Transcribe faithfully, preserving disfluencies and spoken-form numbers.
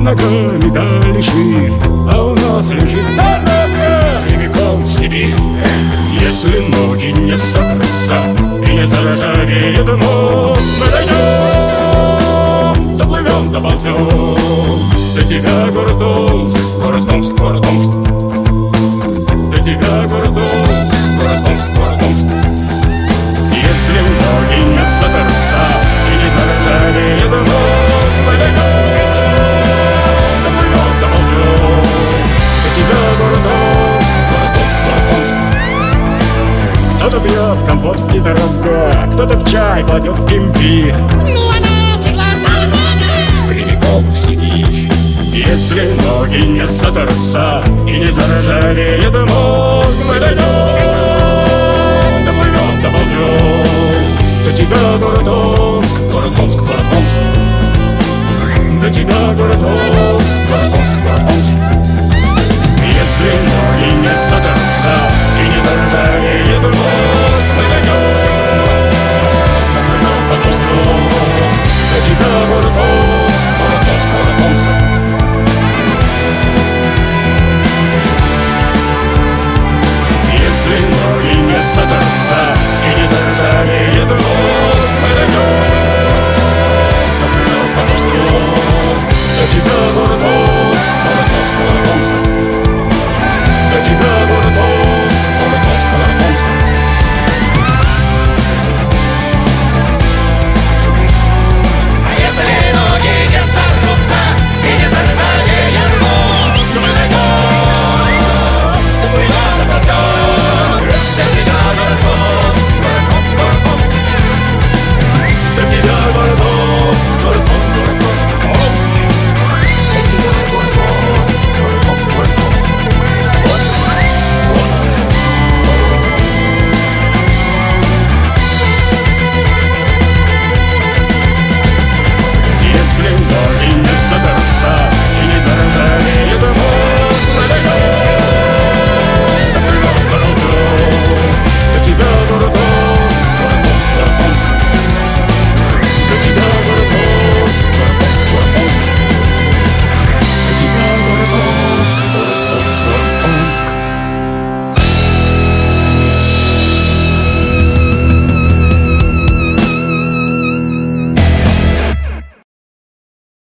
ногами дали ширь, а у нас лежит дорога прямиком в Сибирь. Если ноги не согнутся и не заржавеет мост, мы дойдем, доплывем, доползем до тебя, город Омск, город Омск, город Омск. До тебя, город Омск, город Омск, город Омск. Если ноги не сотрутся и не заржавеет мост, мы дойдем, доплывем, доползем до тебя, город Омск, город Омск, город Омск. Кто-то пьет компот из рога, кто-то в чай кладет имбирь, прямиком в Сибирь. Если ноги не сотрутся и не заржавеет мост, мы дойдем, доплывем, доползем до тебя, город Омск.